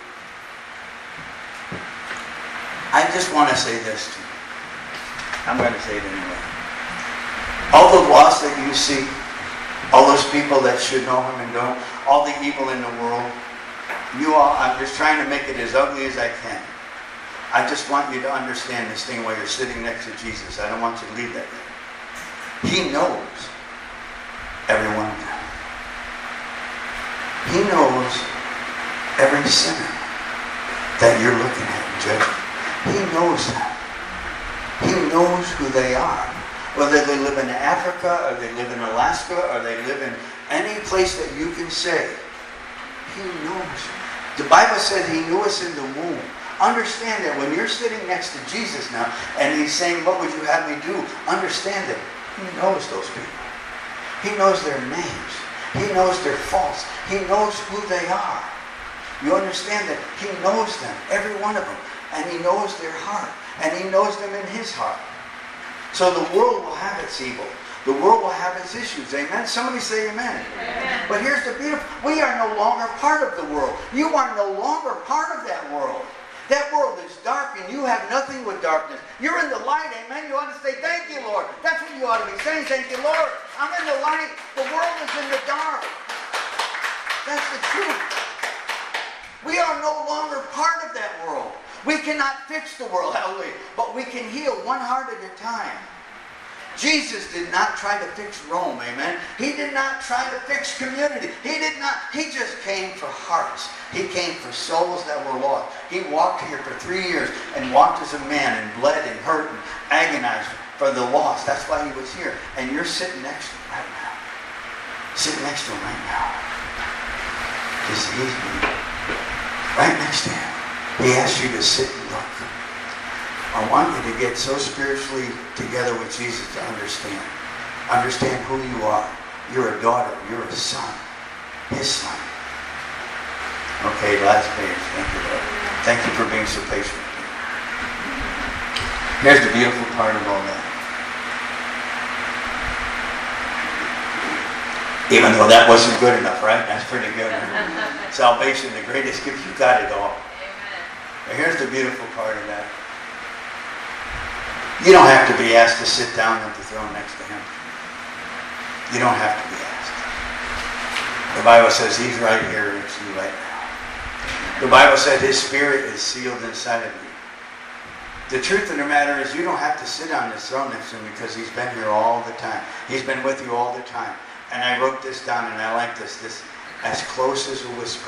I just want to say this to you. I'm going to say it anyway. All the loss that you see, all those people that should know him and don't, all the evil in the world, You all, I'm just trying to make it as ugly as I can. I just want you to understand this thing while you're sitting next to Jesus. I don't want you to leave that way. He knows every one of them. He knows every sinner that you're looking at and judging. He knows them. He knows who they are. Whether they live in Africa, or they live in Alaska, or they live in any place that you can say, He knows. The Bible said He knew us in the womb. Understand that when you're sitting next to Jesus now, and He's saying, what would you have me do? Understand that He knows those people. He knows their names. He knows their faults. He knows who they are. You understand that He knows them, every one of them. And He knows their heart. And He knows them in His heart. So the world will have its evil. The world will have its issues. Amen? Somebody say amen. Amen. But here's the beautiful. We are no longer part of the world. You are no longer part of that world. That world is dark and you have nothing with darkness. You're in the light, amen? You ought to say, thank you, Lord. That's what you ought to be saying. Thank you, Lord. I'm in the light. The world is in the dark. That's the truth. We are no longer part of that world. We cannot fix the world, hallelujah. But we can heal one heart at a time. Jesus did not try to fix Rome, amen. He did not try to fix community. He just came for hearts. He came for souls that were lost. He walked here for 3 years and walked as a man and bled and hurt and agonized for the lost. That's why He was here. And you're sitting next to Him right now. Sitting next to Him right now. He's right next to Him. He asked you to sit and look. I want you to get so spiritually together with Jesus to understand. Understand who you are. You're a daughter. You're a son. His son. Okay, last page. Thank you, Lord. Thank you for being so patient with me. Here's the beautiful part of all that. Even though that wasn't good enough, right? That's pretty good. Salvation, the greatest gift. You got it all. But here's the beautiful part of that. You don't have to be asked to sit down at the throne next to Him. You don't have to be asked. The Bible says He's right here next to you right now. The Bible said His Spirit is sealed inside of you. The truth of the matter is you don't have to sit on this throne next to Him because He's been here all the time. He's been with you all the time. And I wrote this down and I like this. This as close as a whisper.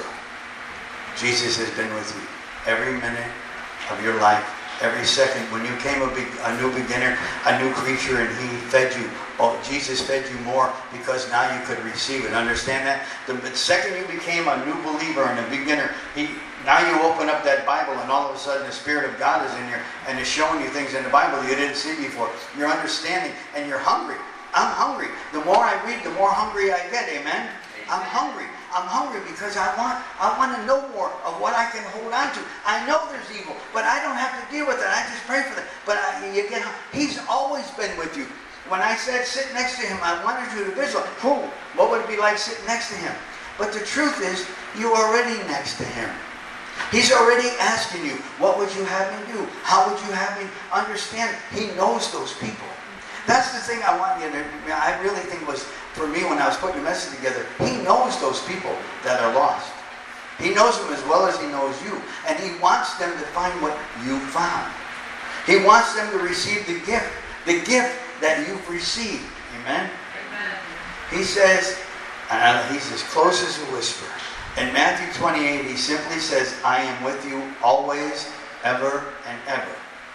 Jesus has been with you every minute of your life. Every second, when you came a new beginner, a new creature, and He fed you. Oh, Jesus fed you more because now you could receive it. Understand that? The second you became a new believer and a beginner, now you open up that Bible and all of a sudden the Spirit of God is in here and is showing you things in the Bible you didn't see before. You're understanding and you're hungry. I'm hungry. The more I read, the more hungry I get. Amen? I'm hungry. I'm hungry because I want to know more of what I can hold on to. I know there's evil, but I don't have to deal with it. I just pray for them. But He's always been with you. When I said sit next to Him, I wanted you to visualize, what would it be like sitting next to Him? But the truth is, you're already next to Him. He's already asking you, what would you have me do? How would you have me understand? He knows those people. That's the thing I want you to, I really think was, for me when I was putting the message together, He knows those people that are lost. He knows them as well as He knows you. And He wants them to find what you found. He wants them to receive the gift that you've received. Amen? Amen. He says, He's as close as a whisper. In Matthew 28, He simply says, I am with you always, ever, and ever.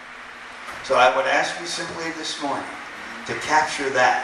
So I would ask you simply this morning to capture that.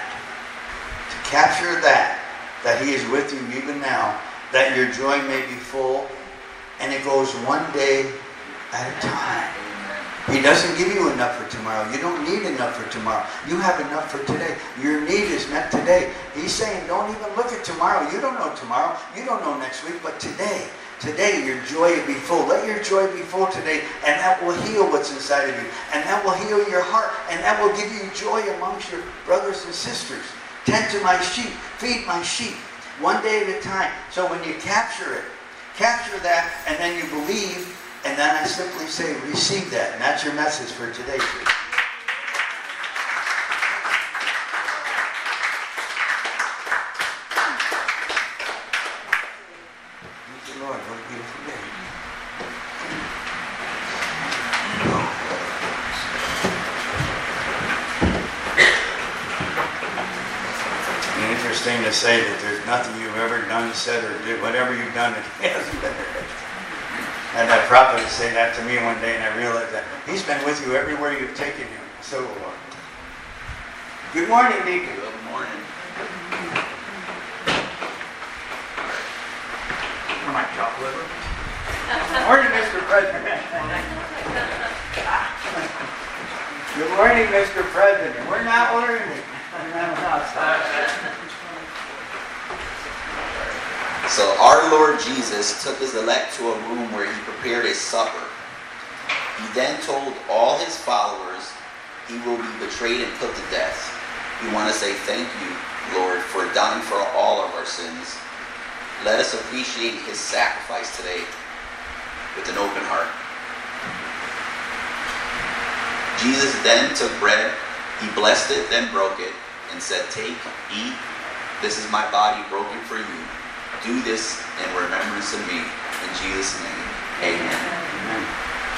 To capture that He is with you even now, that your joy may be full, and it goes one day at a time. He doesn't give you enough for tomorrow. You don't need enough for tomorrow. You have enough for today. Your need is met today. He's saying, don't even look at tomorrow. You don't know tomorrow. You don't know next week, but today. Today, your joy will be full. Let your joy be full today, and that will heal what's inside of you. And that will heal your heart, and that will give you joy amongst your brothers and sisters. Tend to my sheep. Feed my sheep. One day at a time. So when you capture that, and then you believe, and then I simply say, receive that. And that's your message for today. Thank you, Lord. What a beautiful day. interesting to say that there's nothing you've ever done, said, or did, whatever you've done, it hasn't been there. And that prophet would say that to me one day, and I realized that he's been with you everywhere you've taken him. So, good morning, Deacon. Good morning. My chop liver. Good morning, Mr. President. Good morning, Mr. President. We're not learning. So our Lord Jesus took his elect to a room where he prepared a supper. He then told all his followers he will be betrayed and put to death. We want to say thank you, Lord, for dying for all of our sins. Let us appreciate his sacrifice today with an open heart. Jesus then took bread, he blessed it, then broke it, and said, "Take, eat, this is my body broken for you. Do this in remembrance of me." In Jesus' name, amen. Amen.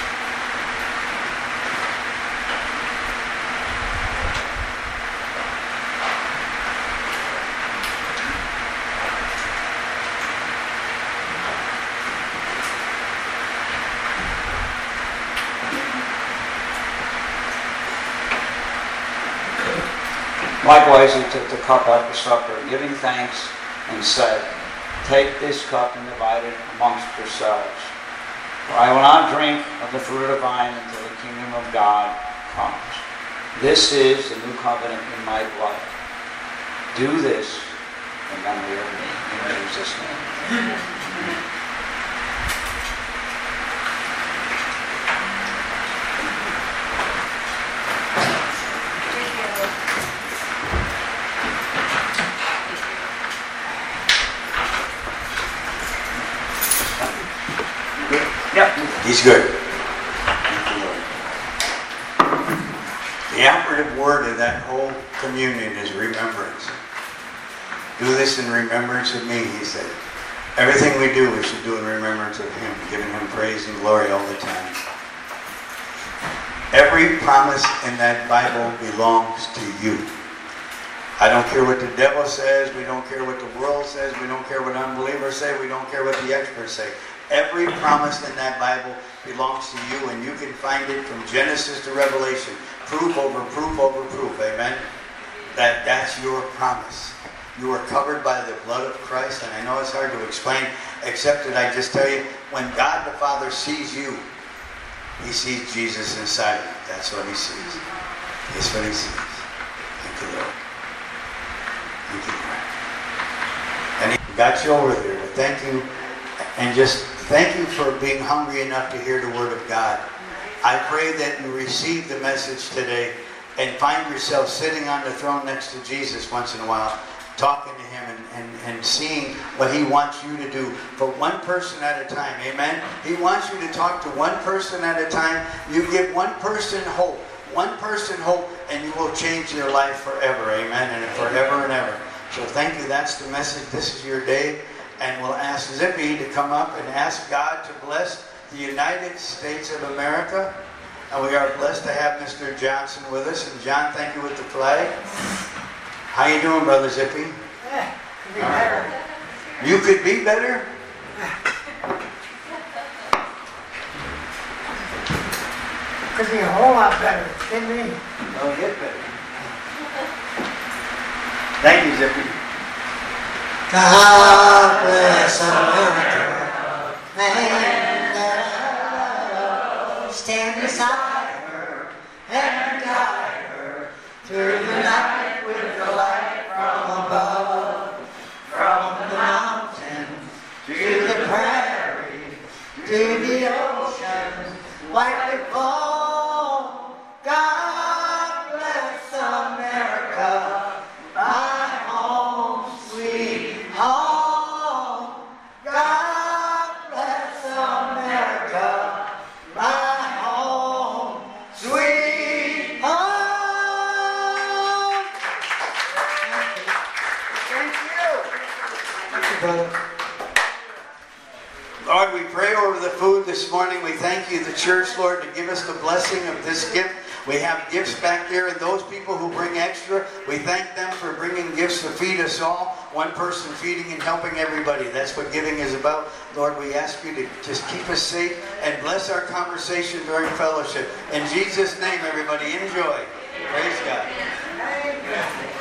Likewise, he took the cup after supper, giving thanks, and said, "Take this cup and divide it amongst yourselves. For I will not drink of the fruit of the vine until the kingdom of God comes. This is the new covenant in my blood. Do this in memory of me." In Jesus' name. He's good. The operative word of that whole communion is remembrance. Do this in remembrance of me, he said. Everything we do, we should do in remembrance of him, giving him praise and glory all the time. Every promise in that Bible belongs to you. I don't care what the devil says, we don't care what the world says, we don't care what unbelievers say, we don't care what the experts say. Every promise in that Bible belongs to you, and you can find it from Genesis to Revelation. Proof over proof over proof, amen? That's your promise. You are covered by the blood of Christ, and I know it's hard to explain, except that I just tell you, when God the Father sees you, he sees Jesus inside you. That's what he sees. That's what he sees. Thank you, Lord. Thank you, Lord. And he got you over there. But thank you, and just thank you for being hungry enough to hear the Word of God. I pray that you receive the message today and find yourself sitting on the throne next to Jesus once in a while, talking to him and seeing what he wants you to do for one person at a time. Amen? He wants you to talk to one person at a time. You give one person hope. One person hope, and you will change their life forever. Amen? And forever and ever. So thank you. That's the message. This is your day. And we'll ask Zippy to come up and ask God to bless the United States of America. And we are blessed to have Mr. Johnson with us. And John, thank you with the flag. How you doing, Brother Zippy? Could be better. You could be better? Could be a whole lot better. Didn't we? Don't get better. Thank you, Zippy. God bless America, land that I love. Stand beside her and guide her through the night with the light from above. From the mountain to the prairie, to the ocean, white we fall. God bless America, my home, sweet home. God bless America, my home, sweet home. Thank you. Thank you, brother. Lord, we pray over the food this morning. We thank you, the church, Lord, to give us the blessing of this gift. We have gifts back there, and those people who bring extra, we thank them for bringing gifts to feed us all. one person feeding and helping everybody. That's what giving is about. Lord, we ask you to just keep us safe and bless our conversation during fellowship. In Jesus' name, everybody, enjoy. Praise God.